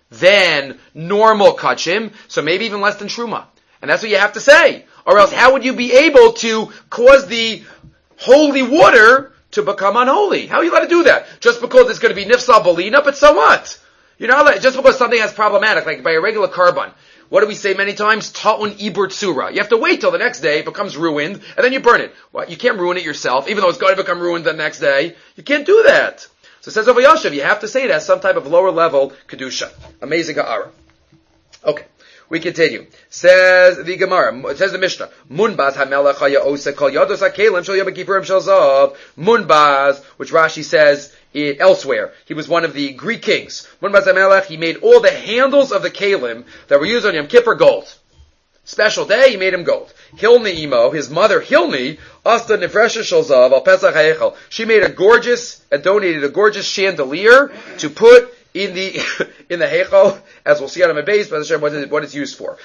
than normal Kachim, so maybe even less than Truma. And that's what you have to say. Or else how would you be able to cause the holy water to become unholy? How are you allowed to do that? Just because it's going to be Nifsal Balina, but so what? You're not allowed, just because something has problematic, like by a regular carbon. What do we say many times? Ta'un ibur tsura. You have to wait till the next day, it becomes ruined, and then you burn it. Well, you can't ruin it yourself, even though it's going to become ruined the next day. You can't do that. So it says over Yashiv, you have to say it as some type of lower level Kedusha. Amazing ha'ara. Okay. We continue. Says the Gemara, says the Mishnah, Munbaz hamelech ha'ya'osa kol yados ha'kelim shel yabekipurim shel zav. Munbaz, which Rashi says elsewhere, he was one of the Greek kings. Munbaz hamelech, he made all the handles of the kelim that were used on Yom Kippur gold. Special day, he made him gold. Hilni Imo, his mother Hilni, Asta Nefresha shel zav al Pesach ha'echel. She made donated a gorgeous chandelier to put in the Heichal, as we'll see on the base, what it's used for.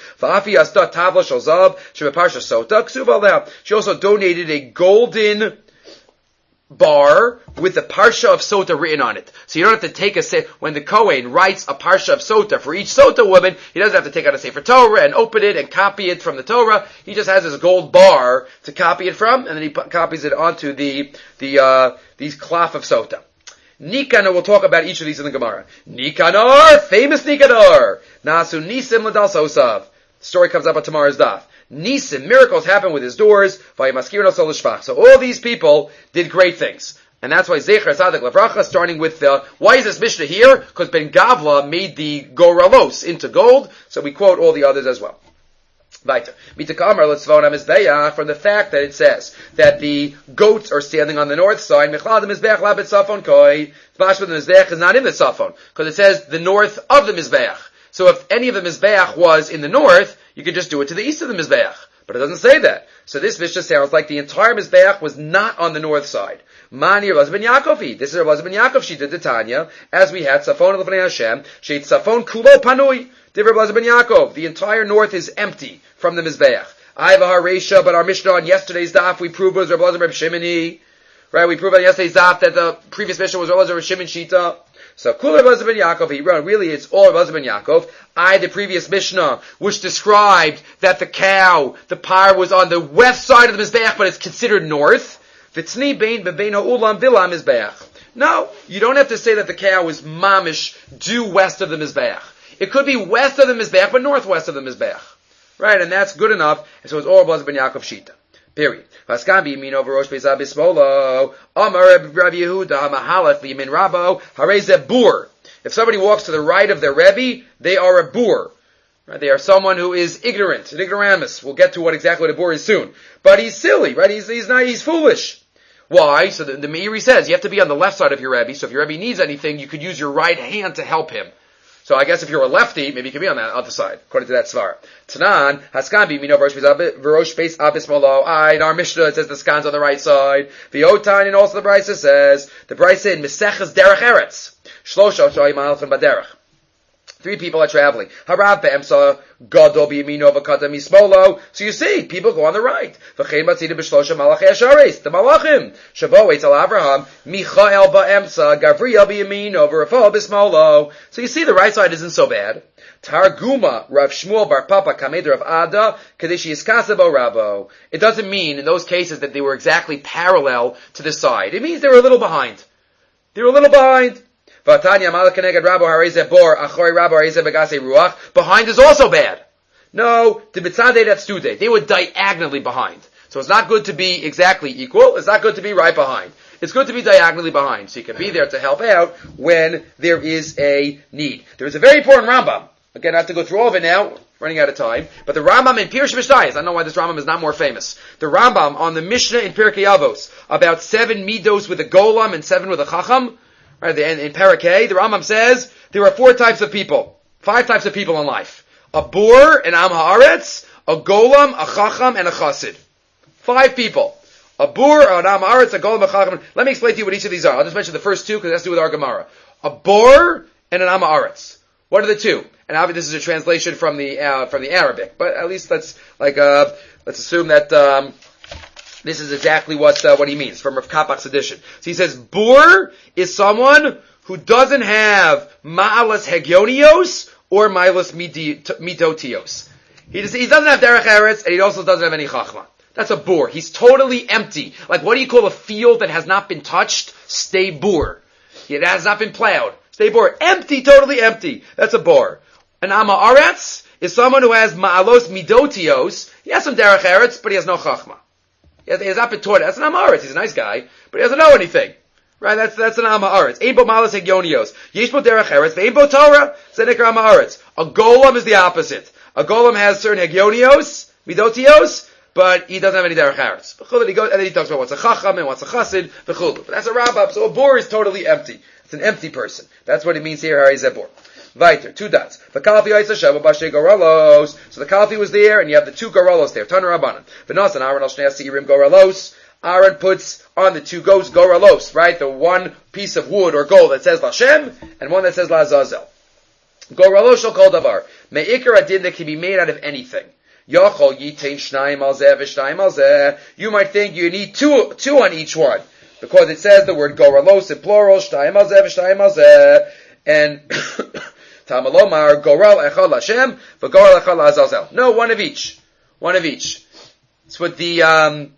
She also donated a golden bar with the parsha of sota written on it. So you don't have to take when the Kohen writes a parsha of sota for each sota woman, he doesn't have to take out a Sefer Torah and open it and copy it from the Torah. He just has his gold bar to copy it from, and then he copies it onto these cloth of sota. Nikanor, we'll talk about each of these in the Gemara. Nikanor, famous Nikanor. Nasu nisim l'dal sosav. The story comes up on tomorrow's daf. Nisim, miracles happen with his doors. So all these people did great things. And that's why Zecher Tzaddik Lavracha, starting with why is this Mishnah here? Because Ben Gavla made the goralos into gold. So we quote all the others as well. Weiter. From the fact that it says that the goats are standing on the north side, the Mizbeach is not in the Safon, because it says the north of the Mizbeach. So if any of the Mizbeach was in the north, you could just do it to the east of the Mizbeach. But it doesn't say that. So this Mishnah sounds like the entire Mizbeach was not on the north side. Mani Rabbi ben Yaakovi. This is Rabbi ben Yaakov. She did the Tanya, as we had Safon Lefnei Hashem. She had Safon Kulo Panui. Divrei Rabbi ben Yaakov. The entire north is empty from the Mizbeach. Ayvah Haresha, but our Mishnah on yesterday's daf we proved was Rabbi Shimoni. Right? We proved on yesterday's daf that the previous Mishnah was Rabbi Shimon Shita. So Kula Rabbi ben Yaakov, really it's all Rabbi ben Yaakov. The previous Mishnah, which described that the cow, the par was on the west side of the Mizbeach, but it's considered north. V'tzni bein bebein ha'ulam v'la Mizbeach. No, you don't have to say that the cow is mamish due west of the Mizbeach. It could be west of the Mizbeach, but northwest of the Mizbeach. Right, and that's good enough. And so it's all Rabbi ben Yaakov Shita. Period. Vaskan b'yamino v'rosh beis abismolo. Amar Rabbi Yehuda ha'mahalach v'yamin Rabbo harei zeh bur. If somebody walks to the right of their Rebbe, they are a bur. Right? They are someone who is ignorant, an ignoramus. We'll get to what exactly a bur is soon. But he's silly, right? He's foolish. Why? So the Meiri says you have to be on the left side of your Rebbe. So if your Rebbe needs anything, you could use your right hand to help him. So I guess if you're a lefty, maybe you can be on that other side, according to that svara. Tanan, Haskan mino v'rosh beis abis malo. In our Mishnah it says the skan's on the right side. V'yotan, and also the Brisa says, the Brisa in Meseches Derech Eretz. Shlosha shoyim alchem baderech. 3 people are traveling. Harav be'emsa gadol b'yamino v'kadam mismolo. So you see, people go on the right. V'chein matzida b'shlosha malachei hasharis. The malachim. Shavo eitz al Avraham. Michael ba'emsa. Gavriel b'yamino v'rafal b'smolo. So you see, the right side isn't so bad. Targuma Rav Shmuel bar Papa Kamed Rav Ada Kadeshi Iskasabo Rabo. It doesn't mean in those cases that they were exactly parallel to the side. It means they were a little behind. Behind is also bad. No, the Mitzadeh that's Tude. They were diagonally behind. So it's not good to be exactly equal. It's not good to be right behind. It's good to be diagonally behind. So you can be there to help out when there is a need. There is a very important Rambam. Again, I have to go through all of it now. Running out of time. But the Rambam in Pirush Mishnayos, I don't know why this Rambam is not more famous. The Rambam on the Mishnah in Pirkei Avos about 7 midos with a golam and 7 with a chacham. Right, in Parakeh, the Rambam says there are 4 types of people, 5 types of people in life: a bur, an am haaretz, a golam, a chacham, and a chassid. 5 people: a bur, an am haaretz, a golam, a chacham. Let me explain to you what each of these are. I'll just mention the first 2 because it has to do with our Gemara. A bur and an am haaretz. What are the 2? And obviously this is a translation from the Arabic, but at least let's assume that this is exactly what he means from Rav Kapach's edition. So he says, bur is someone who doesn't have ma'alas hegionios or ma'alas midotios. He doesn't have derech eretz, and he also doesn't have any chachma. That's a bur. He's totally empty. Like, what do you call a field that has not been touched? Stay bur. It has not been plowed. Stay bur. Empty, totally empty. That's a bur. An ama aretz is someone who has ma'alos midotios. He has some derech eretz, but he has no chachma. He has not been taught. That's an amaretz. He's a nice guy, but he doesn't know anything. Right? That's an amaretz. Ein bo malas hegionios. Yesh bo derech eretz. Ve'ein bo Torah. Zenikra amaretz. A golem is the opposite. A golem has certain hegionios, midotios, but he doesn't have any derech eretz. And then he talks about what's a chacham and what's a chassid. But that's a Rambam. So a bor is totally empty. It's an empty person. That's what it means here. Harei zeh bor. Weiter, 2 dots. The Kalfi Yitzhasheva Bashe Goralos. So the Kalfi was there, and you have the 2 Goralos there. Tana Rabbanan. V'nasan Aaron al Shnei Seirim Goralos. Aaron puts on the 2 goats Goralos, right? The one piece of wood or gold that says Lashem, and one that says Lazazel. Goralos shall kol davar. Me'ikar adin that can be made out of anything. Yachol yitain shnayim al zeh v'shnayim al zeh. You might think you need two on each one. because it says the word goralos in plural, shtayim alzeh v'shtayim alzeh, and Tamalomar goral echad Hashem v'goral echad la'azazel. No, one of each. So with without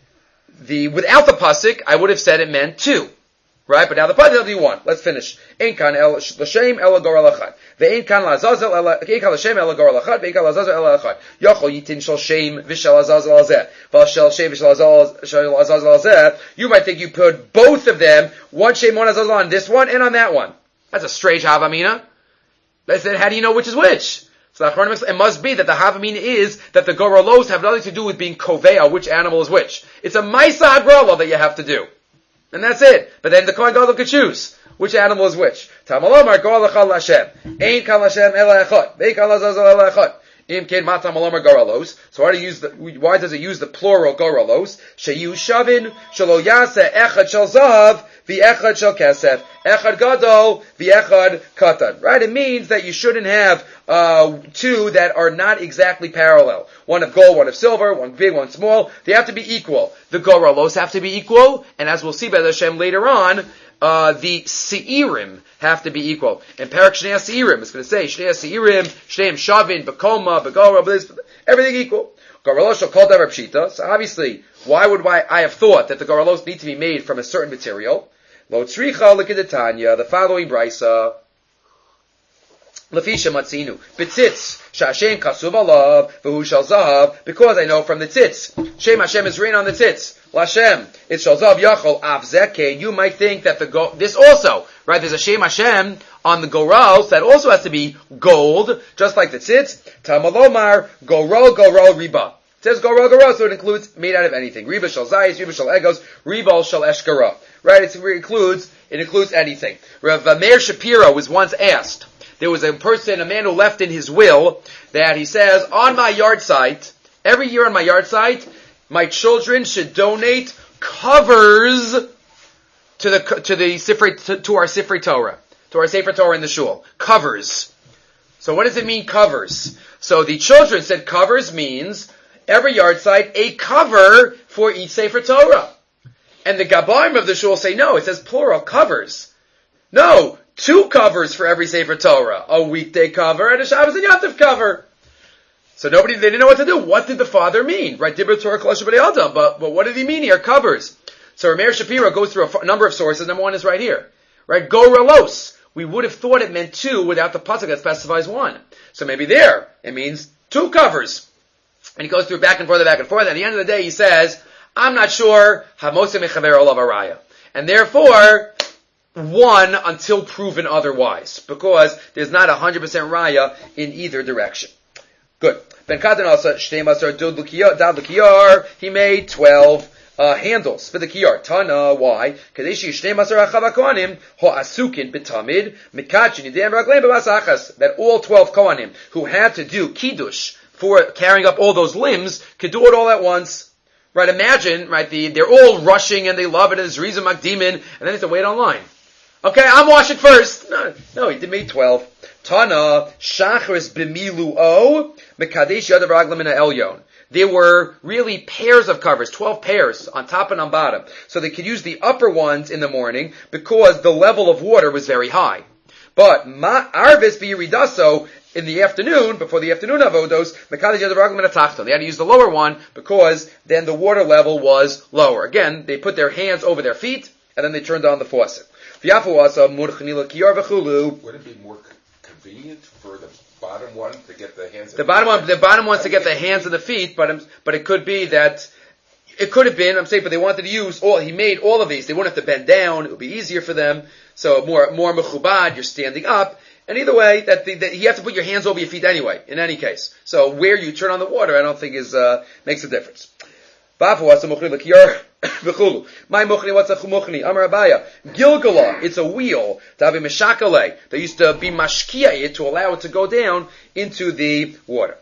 the pasuk, I would have said it meant two. Right? But now the pasuk tells you one. Let's finish. Ein kan el l'shem ela goral echad. Ve'ein kan la'azazel ela, ein kan l'shem ela goral echad, ve'ein kan la'azazel ela echad. Yochol yitin shel shem v'shel azazel alzeh. V'al shel shem v'shel azazel alzeh. You might think you put both of them, one shem, one azazel on this one and on that one. That's a strange havamina. Then how do you know which is which? So the Achronim, it must be that the havamina is that the goralos have nothing to do with being kovea, which animal is which. It's a maisa hagrala that you have to do. And that's it. But then the Kohen Gadol could choose which animal is which. Tamalomar goral echad l'Hashem. Ein kan l'Hashem ela echad. Ve'ein kan l'Azazel ela echad. Im ken ma tamalomar goralos. So why does it use the plural goralos? Sheyu shavin shelo yaseh echad shel zahav v'echad shel kesef. Echad gadol v'echad katan. Right? It means that you shouldn't have two that are not exactly parallel. One of gold, one of silver, one big, one small. They have to be equal. The goralos have to be equal, and as we'll see by the Hashem later on, the seirim have to be equal. And Parak Shnei Seirim is going to say Shnei Seirim, Shneim Shavin, Bekoma, Begora, everything equal. Goralos shall call davar pshita. So obviously, why would I have thought that the goralos need to be made from a certain material? Lo tzricha l'kedetanya, the following brisa. Lefisha matzinu betzitz shashem kasuv alav v'hu shal zahav, because I know from the tzitz Shem Hashem is written on the tzitz Lashem it's shal zahav yachol av zeke. You might think that this also, right, there's a Shem Hashem on the goral, so that also has to be gold, just like the tzitz. Tamalomar goral riba. It says goral, so it includes made out of anything. Riba shal zayis, riba shal egos, ribal shal eshkara. Right, it includes anything. Rav Meir Shapiro was once asked. There was a man who left in his will that he says, on my yard site, every year on my yard site, my children should donate covers to our Sifrei Torah, to our Sefer Torah in the shul. Covers. So what does it mean, covers? So the children said covers means every yard site, a cover for each Sefer Torah. And the Gabaim of the shul say no, it says plural, covers. No, 2 covers for every Sefer Torah. A weekday cover and a Shabbos and Yom Tov cover. So they didn't know what to do. What did the father mean? Right? Dibur Torah Kolosh B'nei Adam. But what did he mean here? Covers. So Meir Shapiro goes through a number of sources. Number one is right here. Right? Goralos. We would have thought it meant 2 without the pasuk that specifies 1. So maybe there, it means 2 covers. And he goes through back and forth. And at the end of the day, he says, I'm not sure. Hamoseh mechaver olav araya. And therefore, 1 until proven otherwise, because there's not 100% raya in either direction. Good. Ben Katan also shtei masar dad l'kiyar. He made 12 handles for the kiyar. Tana, why? Kadeshi shtei masar achav kohanim ho asukin betamid mikachin yidem ragleim b'masachas. That all 12 kohanim who had to do kiddush for carrying up all those limbs could do it all at once. Right? Imagine, right? They're all rushing and they love it, and there's reason makdimin, and then they have to wait online. Okay, I'm washing first. No, he did make 12. Tana, shachris b'milu'o, mekadesh yadav raglam min ha'elyon. There were really pairs of covers, 12 pairs, on top and on bottom. So they could use the upper ones in the morning, because the level of water was very high. But, arvis b'yiridaso, in the afternoon, before the afternoon avodos, mekadesh yadav raglam min ha'tachton. They had to use the lower one, because then the water level was lower. Again, they put their hands over their feet, and then they turned on the faucet. Would it be more convenient for the bottom one to get the hands? The bottom ones to get the hands and the feet, but it could be that it could have been. I'm saying, but they wanted to use all. He made all of these. They wouldn't have to bend down. It would be easier for them. So more mechubad. You're standing up, and either way, that you have to put your hands over your feet anyway. In any case, so where you turn on the water, I don't think makes a difference. My muchni, what's a muchni? Amar Abaya. Gilgala, it's a wheel. Tavi meshakale. They used to be mashkia it to allow it to go down into the water.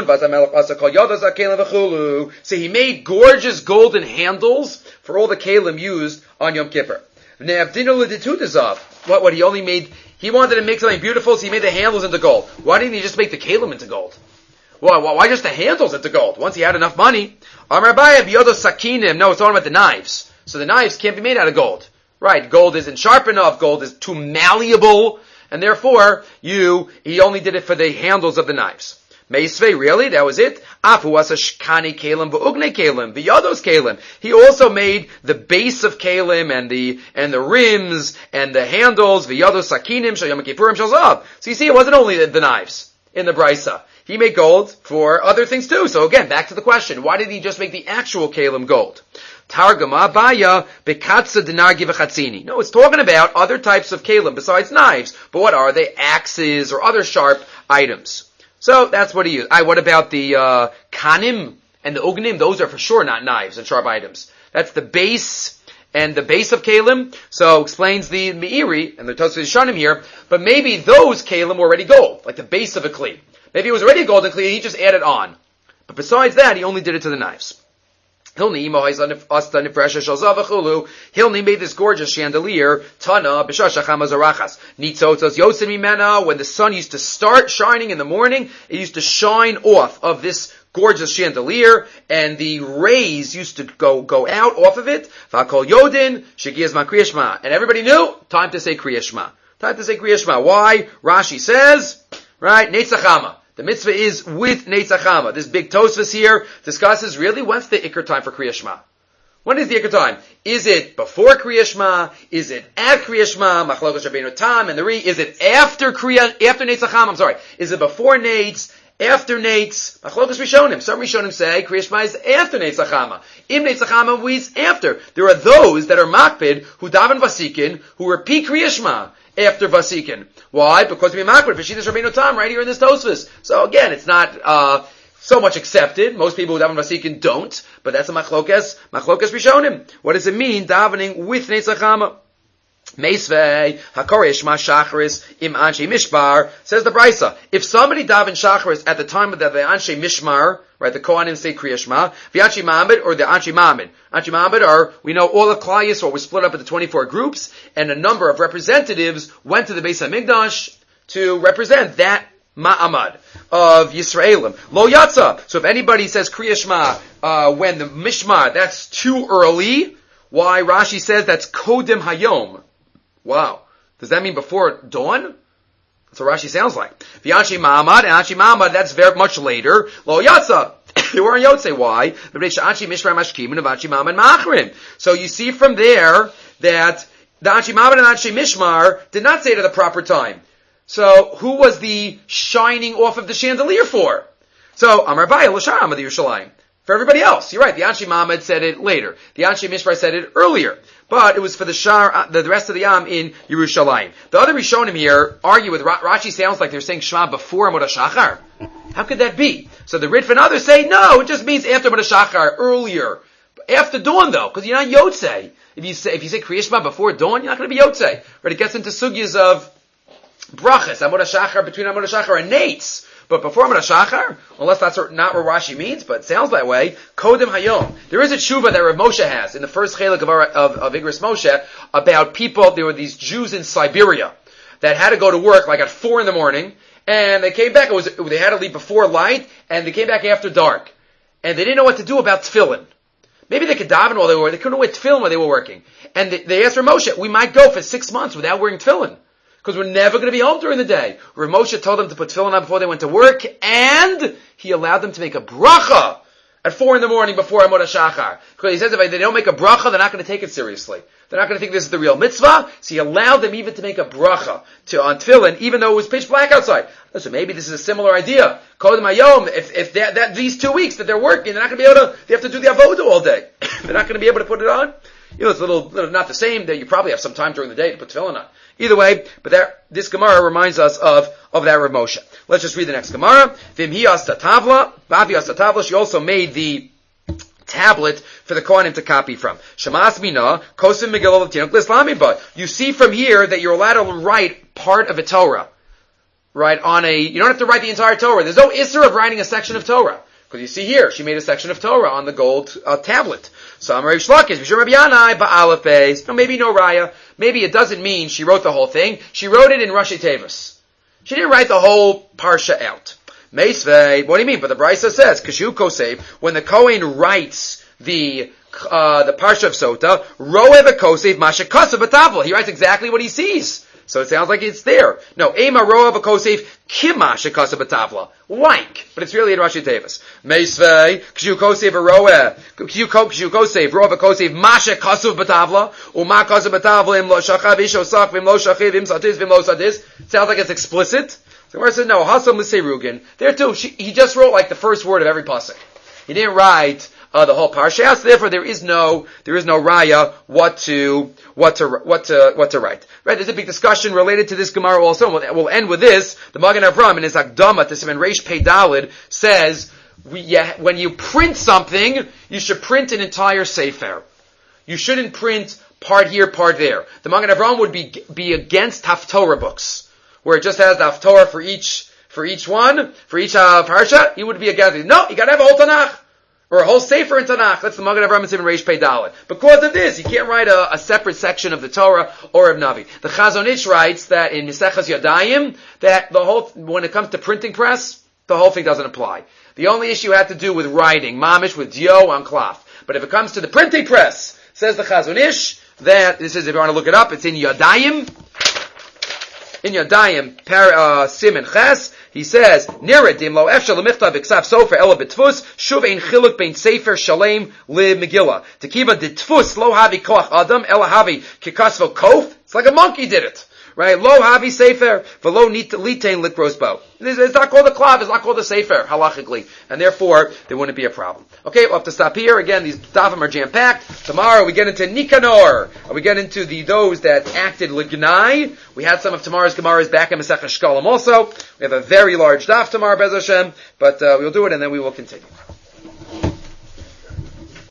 So he made gorgeous golden handles for all the kalim used on Yom Kippur. What he only made, he wanted to make something beautiful, so he made the handles into gold. Why didn't he just make the kalim into gold? Why just the handles into gold? Once he had enough money. Amar Abaya biyodo sakinim. No, it's talking about the knives. So the knives can't be made out of gold. Right, gold isn't sharp enough, gold is too malleable, and therefore, he only did it for the handles of the knives. Meisvei, really? That was it? Afu asa shkani kalim v'ugne kalim, v'yados kalim. He also made the base of kalim and the rims and the handles, v'yados sakinim, shal yom kippurim shal zav. So you see, it wasn't only the knives in the brisa. He made gold for other things too. So again, back to the question, why did he just make the actual kalim gold? Targuma baya bekatsa dinargi v'chatzini. No, it's talking about other types of kalim besides knives. But what are they? Axes or other sharp items. So that's what he used. What about the kanim and the ugnim? Those are for sure not knives and sharp items. That's the base and the base of kalim. So explains the Meiri and the Tosfos Yishanim here. But maybe those kalim were already gold, like the base of a kli. Maybe it was already a golden kli and he just added on. But besides that, he only did it to the knives. Hilni made this gorgeous chandelier, Tana, Nitzotzos Yosin Mimena, when the sun used to start shining in the morning, it used to shine off of this gorgeous chandelier, and the rays used to go out off of it. Vakol Yodin, Shigiyazma Kriyashma. And everybody knew, time to say Kriyashma. Time to say Kriyashma. Why? Rashi says, right, Netzachama. The mitzvah is with Netzachama. This big Tosfos here discusses really when's the Iker time for Kriya Shema. When is the Iker time? Is it before Kriya Shema? Is it at Kriya Shema? Machlokes Rabbeinu Tam and the Ri. Is it after Netzachama? I'm sorry. Is it before Netz? After Netz? Machlokes Rishonim. Some Rishonim say Kriya Shema is after Netzachama. Im Netzachama is after. There are those that are makpid who daven vasikin who repeat Kriya Shema after vasikin. Why? Because we makbid for Shittas Rabbeinu Tam right here in this Tosfos. So again, it's not so much accepted. Most people who daven vasikin don't, but that's a machlokes rishonim. What does it mean davening with Netzachama? Meisvei hakoresh ma shacharis im anshe mishmar, says the brisa. If somebody daven shacharis at the time of the anshe mishmar, right, the Kohanim say Kriya Shema, the Anshe Ma'amid or the Anshe Ma'amid. Anshe Ma'amid are, we know all of Klal Yisrael was split up into 24 groups, and a number of representatives went to the Beis HaMikdash to represent that Ma'amad of Yisraelim. Lo Yatza. So if anybody says Kriya Shema when the Mishmar, that's too early. Why? Rashi says that's Kodim Hayom. Wow. Does that mean before dawn? That's what Rashi sounds like. The Anshe Ma'amad, and Anshe Ma'amad, that's very much later. Lo Yatza. They weren't Yotze. Why? So you see from there that the Anshe Ma'amad and Anshe Mishmar did not say it at the proper time. So who was the shining off of the chandelier for? So Amar Vaya L'Shar Amad Yerushalayim. For everybody else, you're right. The Anshe Ma'amad said it later. The Anshe Mishmar said it earlier. But it was for the rest of the Yam in Yerushalayim. The other Rishonim here argue with Rashi. Sounds like they're saying Shema before Amud HaShachar. How could that be? So the Ritva and others say no. It just means after Amud HaShachar, earlier, after dawn though, because you're not Yotzei. If you say Kriya Shema before dawn, you're not going to be Yotzei. Right? It gets into sugyas of brachas, Amud HaShachar, between Amud HaShachar and Netz. But before Amud HaShachar, unless that's not what Rashi means, but it sounds that way, Kodim Hayom. There is a tshuva that Rav Moshe has in the first chelik of Igros Moshe about people. There were these Jews in Siberia that had to go to work like at 4 a.m, and they came back. They had to leave before light, and they came back after dark, and they didn't know what to do about tefillin. Maybe they could daven while they were. They couldn't wear tefillin while they were working, and they asked Rav Moshe, "We might go for 6 months without wearing tefillin." Because we're never going to be home during the day. Rav Moshe told them to put tefillin on before they went to work, and he allowed them to make a bracha at 4 a.m. before Amud HaShachar. Because he says if they don't make a bracha, they're not going to take it seriously. They're not going to think this is the real mitzvah. So he allowed them even to make a bracha on tefillin, even though it was pitch black outside. So maybe this is a similar idea. Kodim Hayom, if these 2 weeks that they're working, they're not going to be able to, they have to do the avodah all day. They're not going to be able to put it on. It's a little not the same, that you probably have some time during the day to put tefillin on. Either way, but this Gemara reminds us of that Rav Moshe. Let's just read the next Gemara. Vimhi asta tavla, Vavi asta tavla. She also made the tablet for the Kohanim to copy from. Shamas mina, kosim megillah l'tinok l'slamiba. You see from here that you're allowed to write part of a Torah. Right, you don't have to write the entire Torah. There's no issur of writing a section of Torah. Because you see here, she made a section of Torah on the gold tablet. So Amar Shlakish, V'shur Rabbi Yanai, Ba'alef Beis. No, maybe no Raya. Maybe it doesn't mean she wrote the whole thing. She wrote it in Rashi Tevis. She didn't write the whole parsha out. Meisvei, what do you mean? But the Brisa says, Kashu Kosev, when the Kohen writes the Parsha of Sota, Roe v'kosev masha kasav b'tavla. He writes exactly what he sees. So it sounds like it's there. No, Ema Roa v'kosev kimash kasav b'tavla. Like. But it's really in Rashi Tevis. Meisvei, kshu kosev roa, kshu kosev, roa v'kosev masha kasav b'tavla, uma kasav b'tavla im lo shachav ish osach v'im lo shachiv im sadis v'im lo sadis. Sounds like it's explicit. So where it says, no, Hasam l'seirugin. There too, he just wrote like the first word of every pasuk. He didn't write the whole parsha, so therefore there is no raya what to write. Right? There's a big discussion related to this Gemara also. We'll end with this. The Magen Avraham in his Akdama to Siman Reish Pei Daled says when you print something, you should print an entire sefer. You shouldn't print part here, part there. The Magen Avraham would be against Haftorah books, where it just has the Haftorah for each parsha. He would be against it. No, you got to have a whole Tanakh. Or a whole sefer in Tanakh. That's the Magen Avraham and Siman Reish Pei Daled. Because of this, you can't write a separate section of the Torah or of Navi. The Chazon Ish writes that in Maseches Yadayim, that when it comes to printing press, the whole thing doesn't apply. The only issue had to do with writing, mamish with dio on cloth. But if it comes to the printing press, says the Chazon Ish, that this is, if you want to look it up, it's in Yadayim. In Yadayim, Siman Ches, he says, Niradim lo efshel lemichtav iksav sofer ela b'tfus, shuv ein chiluk bein sefer shalem li Megillah. Tekiva de tfus lo havi koach adam, ela havi kikasvo kof. It's like a monkey did it. Right? Lo havi sefer, v'lo litain likros bo. It's not called a klav, it's not called a sefer, halachically. And therefore, there wouldn't be a problem. Okay, we'll have to stop here. Again, these dafim are jam-packed. Tomorrow we get into Nikanor. We get into those that acted lignai. We had some of tomorrow's Gemaras back in Masechah Shkalim also. We have a very large daf tomorrow, Bez Hashem. But we'll do it and then we will continue.